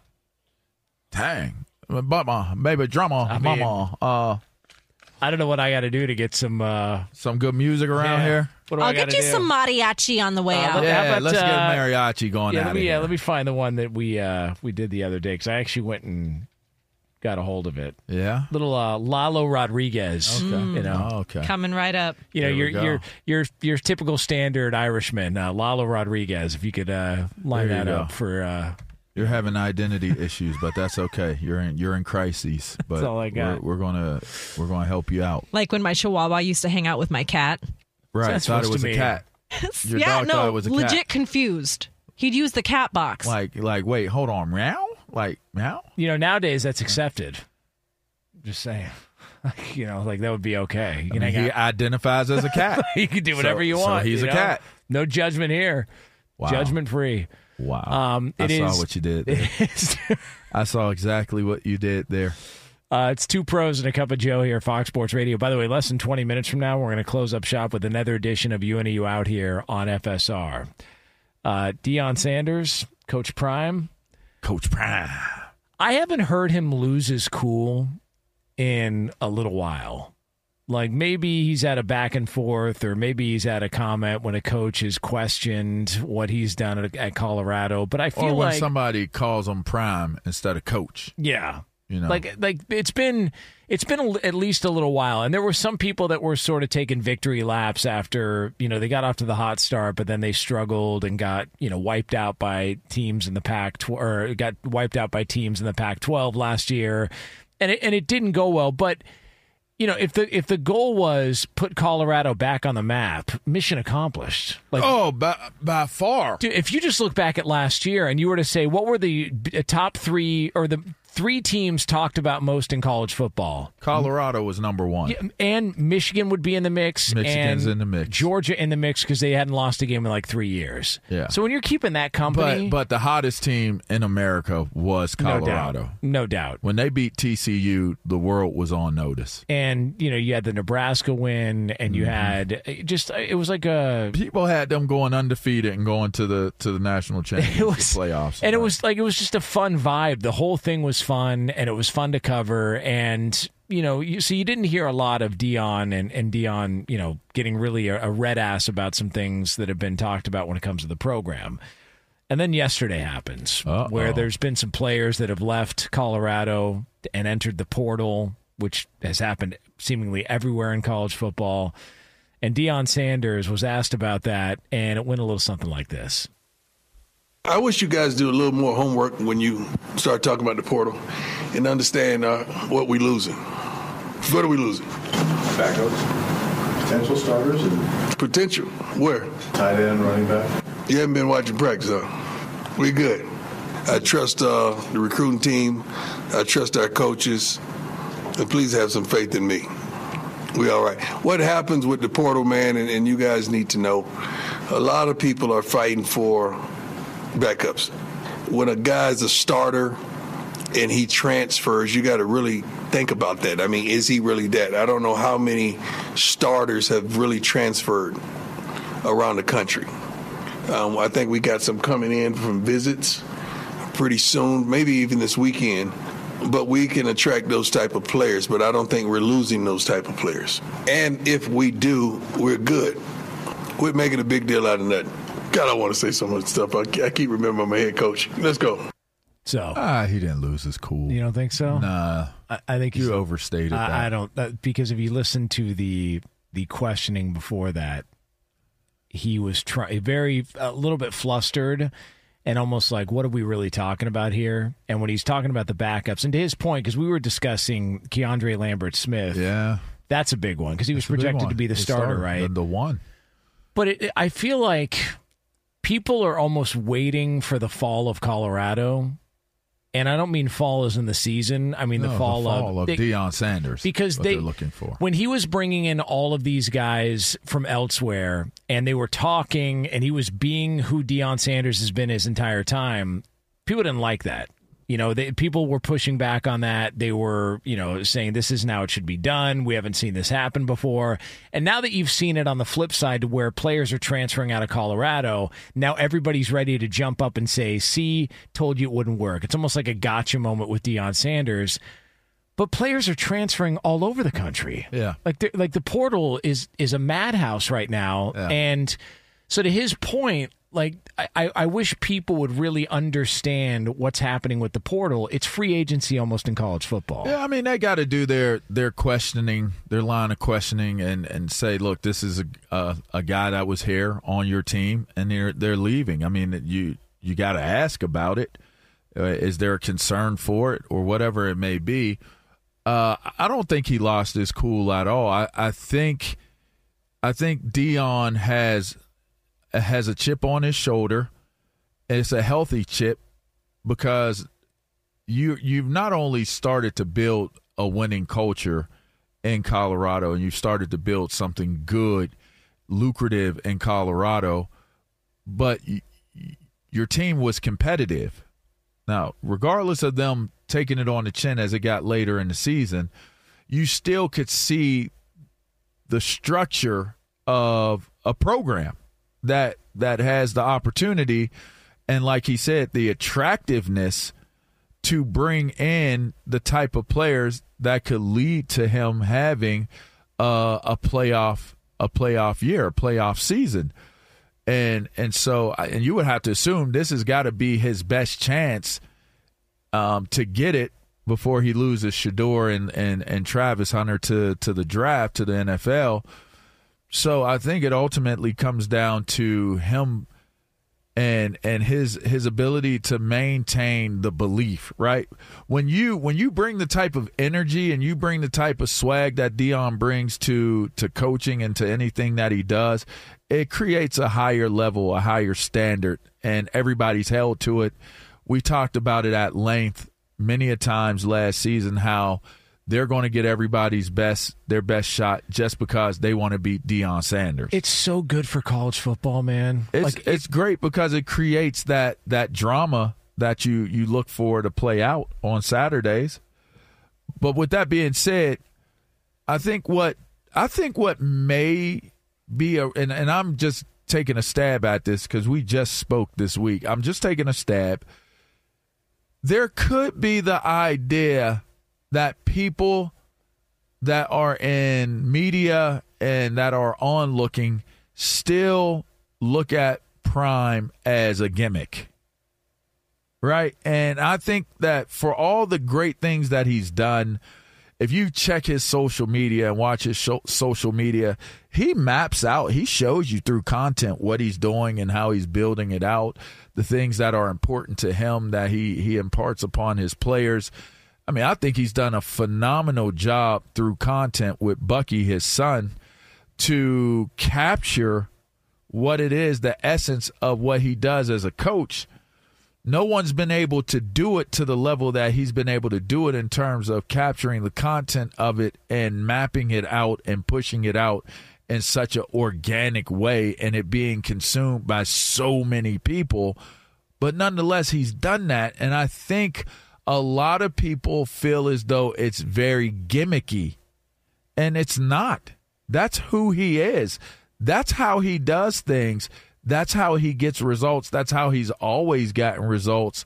Dang. But my baby drummer, I mean, mama, uh, I don't know what I got to do to get some uh, some good music around yeah. here. What do I'll I get gotta you do? some mariachi on the way Uh, out. Yeah, How about, let's uh, get mariachi going Yeah, out let of me, here. uh, let me find the one that we uh, we did the other day because I actually went and got a hold of it. Yeah, little uh, Lalo Rodriguez. Okay. You know, oh, okay. Coming right up. You know, There we your go. your your your typical standard Irishman, uh, Lalo Rodriguez. If you could uh, line There you that go. up for. Uh, You're having identity issues, but that's okay. You're in you're in crises, but all I got. We're, we're gonna we're gonna help you out. Like when my Chihuahua used to hang out with my cat. Right? That's Thought it supposed was to a mean? cat. Your yeah, dog no, thought it was a legit cat. confused. He'd use the cat box. Like like wait, hold on, meow, like meow. you know, nowadays that's accepted. Just saying, like, you know, like that would be okay. You I can mean, hang he out. identifies as a cat. You can do whatever So- you so want. he's you a know? cat. No judgment here. Wow. Judgment free. Wow. Um, I it saw is- what you did there. It's, I saw exactly what you did there. uh, it's two pros and a cup of Joe here, Fox Sports Radio. By the way, less than twenty minutes from now, we're going to close up shop with another edition of U N E U Out here on F S R. Uh, Deion Sanders, Coach Prime. Coach Prime. I haven't heard him lose his cool in a little while. Like maybe he's at a back and forth, or maybe he's at a comment when a coach has questioned what he's done at, at Colorado. But I feel Or when like somebody calls him Prime instead of Coach. yeah, You know, like like it's been it's been a, at least a little while, and there were some people that were sort of taking victory laps after you know they got off to the hot start, but then they struggled and got you know wiped out by teams in the Pac tw- or got wiped out by teams in the Pac twelve last year, and it, and it didn't go well, but. You know, if the if the goal was put Colorado back on the map, mission accomplished. Like, oh, by, by far. dude, if you just look back at last year and you were to say what were the b- top three or the three teams talked about most in college football, Colorado was number one. yeah, and Michigan would be in the mix. Michigan's and in the mix. Georgia in the mix because they hadn't lost a game in like three years. Yeah. So when you're keeping that company, But but the hottest team in America was no Colorado. doubt, no doubt. When they beat T C U, the world was on notice. And you know you had the Nebraska win, and you Mm-hmm. had it just it was like a People had them going undefeated and going to the to the national championship It was playoffs. and it was like it was just a fun vibe. The whole thing was fun, and it was fun to cover. And you know, you, so you didn't hear a lot of Deion and and Deion, you know, getting really a, a red ass about some things that have been talked about when it comes to the program. And then yesterday happens, Uh-oh. where there's been some players that have left Colorado and entered the portal, which has happened seemingly everywhere in college football. And Deion Sanders was asked about that, and it went a little something like this. I wish you guys do a little more homework when you start talking about the portal and understand uh, what we're losing. What are we losing? Backups, potential starters, and potential. Where? Tight end, running back. You haven't been watching practice, huh? We good. I trust uh, the recruiting team. I trust our coaches. And please have some faith in me. We all right. What happens with the portal, man, and, and you guys need to know, a lot of people are fighting for backups. When a guy's a starter and he transfers, you got to really think about that. I mean, is he really that? I don't know how many starters have really transferred around the country. Um, I think we got some coming in from visits pretty soon, maybe even this weekend. But we can attract those type of players, but I don't think we're losing those type of players. And if we do, we're good. We're making a big deal out of nothing. God, I want to say so much stuff. I, I keep remembering my head coach. Let's go. So ah, he didn't lose his cool. You don't think so? Nah, I, I think you overstated I, that. I don't uh, because if you listen to the the questioning before that, he was try, very a little bit flustered. And almost like, what are we really talking about here? And when he's talking about the backups, and to his point, because we were discussing Keandre Lambert-Smith, yeah, that's a big one because he was projected to be the, the starter, starter, right? The, the one. But it, I feel like people are almost waiting for the fall of Colorado. And I don't mean fall as in the season. I mean no, the fall, the fall of, of they, Deion Sanders. Because what they, they're looking for. When he was bringing in all of these guys from elsewhere, and they were talking, and he was being who Deion Sanders has been his entire time, people didn't like that. You know, they, people were pushing back on that. They were, you know, saying this isn't how it should be done. We haven't seen this happen before. And now that you've seen it on the flip side to where players are transferring out of Colorado, now everybody's ready to jump up and say, see, told you it wouldn't work. It's almost like a gotcha moment with Deion Sanders. But players are transferring all over the country. Yeah. Like, like the portal is is a madhouse right now. Yeah. And so to his point, like, I, I wish people would really understand what's happening with the portal. It's free agency almost in college football. Yeah, I mean, they got to do their their questioning, their line of questioning, and, and say, look, this is a, a a guy that was here on your team, and they're they're leaving. I mean, you you got to ask about it. Uh, is there a concern for it, or whatever it may be? Uh, I don't think he lost his cool at all. I, I think I think Deion has. has a chip on his shoulder, and it's a healthy chip because you you've not only started to build a winning culture in Colorado, and you've started to build something good, lucrative in Colorado, but y- your team was competitive. Now, regardless of them taking it on the chin as it got later in the season, you still could see the structure of a program that that has the opportunity and, like he said, the attractiveness to bring in the type of players that could lead to him having uh, a playoff a playoff year, a playoff season. And and so and you would have to assume this has got to be his best chance um, to get it before he loses Shedeur and, and, and Travis Hunter to, to the draft, to the N F L. So I think it ultimately comes down to him and and his his ability to maintain the belief, right? When you when you bring the type of energy and you bring the type of swag that Deion brings to to coaching and to anything that he does, it creates a higher level, a higher standard, and everybody's held to it. We talked about it at length many a times last season, how they're going to get everybody's best, their best shot just because they want to beat Deion Sanders. It's so good for college football, man. It's like, it's great because it creates that that drama that you you look for to play out on Saturdays. But with that being said, I think what I think what may be a and, and I'm just taking a stab at this because we just spoke this week. I'm just taking a stab. There could be the idea that people that are in media and that are onlooking still look at Prime as a gimmick. right? And I think that for all the great things that he's done, if you check his social media and watch his show, social media, he maps out, he shows you through content what he's doing and how he's building it out, the things that are important to him that he, he imparts upon his players. I mean, I think he's done a phenomenal job through content with Bucky, his son, to capture what it is, the essence of what he does as a coach. No one's been able to do it to the level that he's been able to do it in terms of capturing the content of it and mapping it out and pushing it out in such an organic way and it being consumed by so many people. But nonetheless, he's done that, and I think a lot of people feel as though it's very gimmicky, and it's not. That's who he is. That's how he does things. That's how he gets results. That's how he's always gotten results.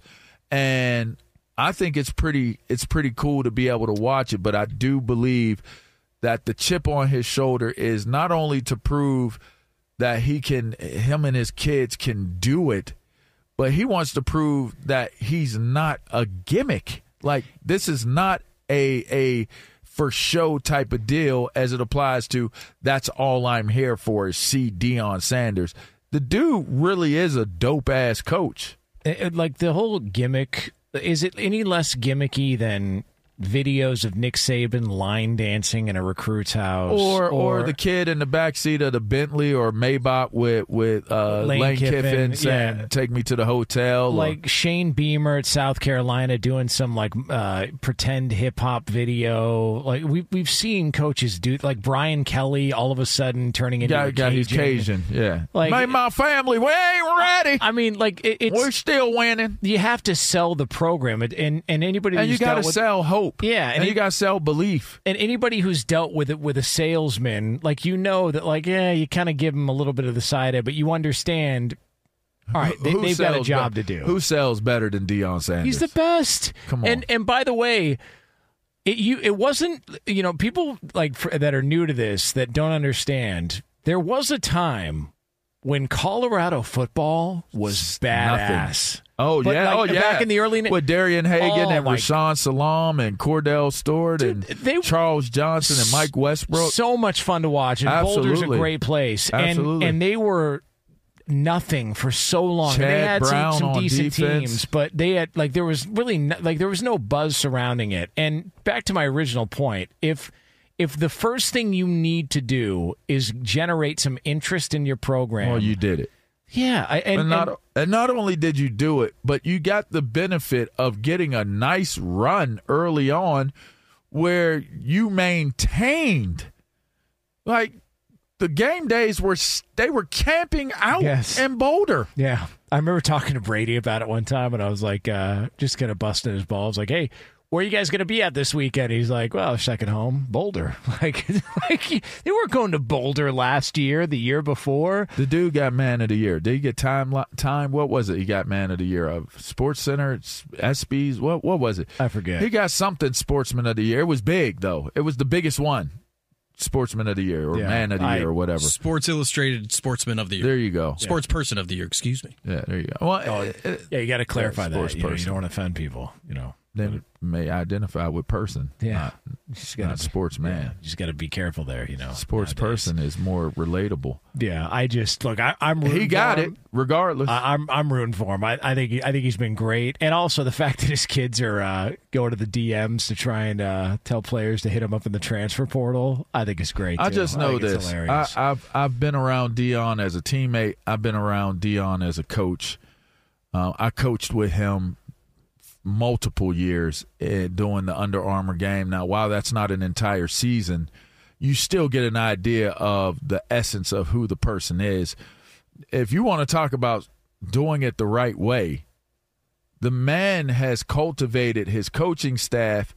And I think it's pretty it's pretty cool to be able to watch it, but I do believe that the chip on his shoulder is not only to prove that he can him and his kids can do it, but he wants to prove that he's not a gimmick. Like, this is not a a for show type of deal as it applies to that's all I'm here for is see Deion Sanders. The dude really is a dope-ass coach. It, like, the whole gimmick, is it any less gimmicky than videos of Nick Saban line dancing in a recruit's house? Or or, or the kid in the backseat of the Bentley or Maybach with, with uh, Lane, Lane Kiffin, Kiffin saying, yeah. take me to the hotel. Like or, Shane Beamer at South Carolina doing some, like, uh, pretend hip-hop video. Like, we, we've seen coaches do, like Brian Kelly all of a sudden turning into got, a got Cajun. He's Cajun, yeah. Like, Made my family, we ain't ready. I mean, like, it, it's... We're still winning. You have to sell the program, and, and, and anybody And who's you got to with, sell hope. Yeah, and, and you got to sell belief. And anybody who's dealt with it with a salesman, like, you know that, like, yeah, you kind of give them a little bit of the side eye, but you understand, all right, they, they've got a job be- to do. Who sells better than Deion Sanders? He's the best. Come on. And and by the way, it you it wasn't, you know, people like for, that are new to this that don't understand. There was a time when Colorado football was badass. Nothing. Oh, but yeah. like, oh, yeah. Back in the early... With Darian Hagan oh, and my... Rashawn Salam and Cordell Stewart Dude, and they... Charles Johnson and Mike Westbrook. So much fun to watch. And Absolutely. Boulder's a great place. Absolutely. And, and they were nothing for so long. Chad they had Brown some, some decent defense. teams, but they had, like, there was really, no, like, there was no buzz surrounding it. And back to my original point, if... If the first thing you need to do is generate some interest in your program... Well, you did it. Yeah. I, and, and, not, and, and not only did you do it, but you got the benefit of getting a nice run early on where you maintained. Like, the game days were, they were camping out yes. in Boulder. Yeah. I remember talking to Brady about it one time, and I was like, uh, just kind of busting his balls. Like, hey, where are you guys going to be at this weekend? He's like, well, second home, Boulder. Like, like they weren't going to Boulder last year, the year before. The dude got man of the year. Did he get time? Time? What was it? He got man of the year of Sports Center, ESPYs. What? What was it? I forget. He got something Sportsman of the Year. It was big though. It was the biggest one. Sportsman of the Year or yeah, Man of the I, Year or whatever. Sports Illustrated Sportsman of the Year. There you go. Sports yeah. Person of the Year. Excuse me. Yeah, there you go. Well, oh, uh, yeah, you got to clarify yeah, that. You, know, you don't want to offend people. You know. Then it may identify with person, yeah, not, just gotta, not sportsman. Yeah, you just got to be careful there, you know. Sports nowadays. Person is more relatable. Yeah, I just look. I, I'm he got it regardless. I, I'm I'm rooting for him. I, I think I think he's been great, and also the fact that his kids are uh, going to the D Ms to try and uh, tell players to hit him up in the transfer portal. I think it's great. Too. I just know I this. I, I've I've been around Deion as a teammate. I've been around Deion as a coach. Uh, I coached with him multiple years uh, doing the Under Armour game. Now, while that's not an entire season, you still get an idea of the essence of who the person is. If you want to talk about doing it the right way, the man has cultivated his coaching staff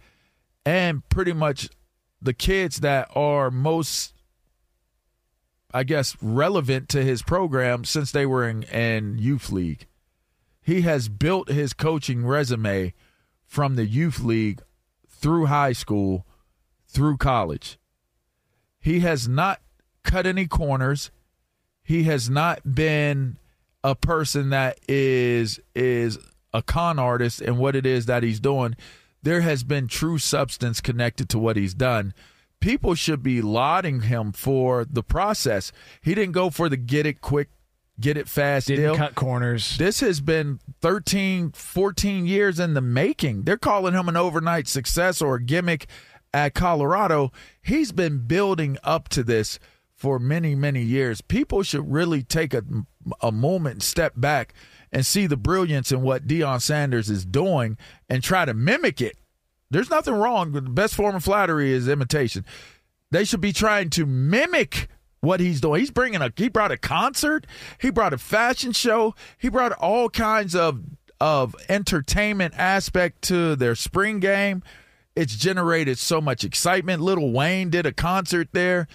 and pretty much the kids that are most, I guess, relevant to his program since they were in, in youth league. He has built his coaching resume from the youth league through high school, through college. He has not cut any corners. He has not been a person that is is a con artist and what it is that he's doing. There has been true substance connected to what he's done. People should be lauding him for the process. He didn't go for the get it quick, get it fast Didn't deal. cut corners. This has been thirteen, fourteen years in the making. They're calling him an overnight success or a gimmick at Colorado. He's been building up to this for many, many years. People should really take a, a moment and step back and see the brilliance in what Deion Sanders is doing and try to mimic it. There's nothing wrong. The best form of flattery is imitation. They should be trying to mimic what he's doing. He's bringing a, he brought a concert. He brought a fashion show. He brought all kinds of, of entertainment aspect to their spring game. It's generated so much excitement. Lil Wayne did a concert there.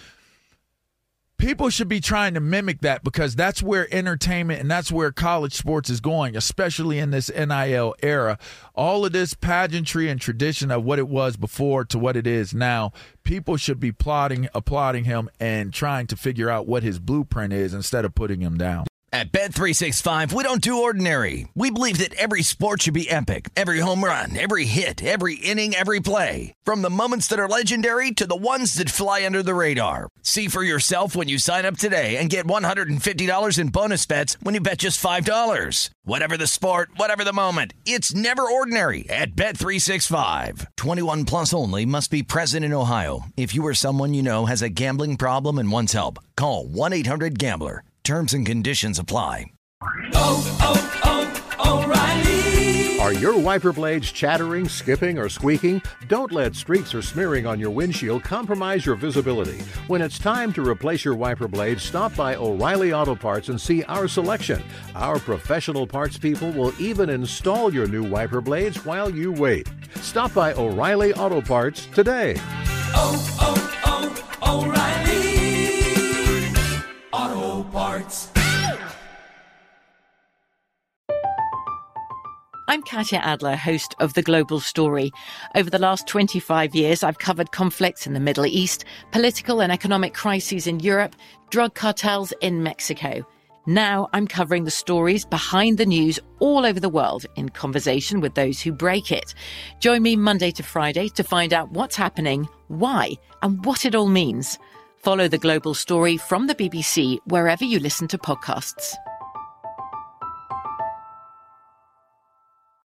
People should be trying to mimic that because that's where entertainment and that's where college sports is going, especially in this N I L era. All of this pageantry and tradition of what it was before to what it is now, people should be plotting, applauding him and trying to figure out what his blueprint is instead of putting him down. At Bet three sixty-five, we don't do ordinary. We believe that every sport should be epic. Every home run, every hit, every inning, every play. From the moments that are legendary to the ones that fly under the radar. See for yourself when you sign up today and get one hundred fifty dollars in bonus bets when you bet just five dollars. Whatever the sport, whatever the moment, it's never ordinary at Bet three sixty-five. twenty-one plus only. Must be present in Ohio. If you or someone you know has a gambling problem and wants help, call one eight hundred gambler. Terms and conditions apply. Oh, oh, oh, O'Reilly! Are your wiper blades chattering, skipping, or squeaking? Don't let streaks or smearing on your windshield compromise your visibility. When it's time to replace your wiper blades, stop by O'Reilly Auto Parts and see our selection. Our professional parts people will even install your new wiper blades while you wait. Stop by O'Reilly Auto Parts today. Oh, oh, oh, O'Reilly! Auto Parts. I'm Katya Adler, host of The Global Story. Over the last twenty-five years, I've covered conflicts in the Middle East, political and economic crises in Europe, drug cartels in Mexico. Now I'm covering the stories behind the news all over the world in conversation with those who break it. Join me Monday to Friday to find out what's happening, why, and what it all means. Follow The Global Story from the B B C wherever you listen to podcasts.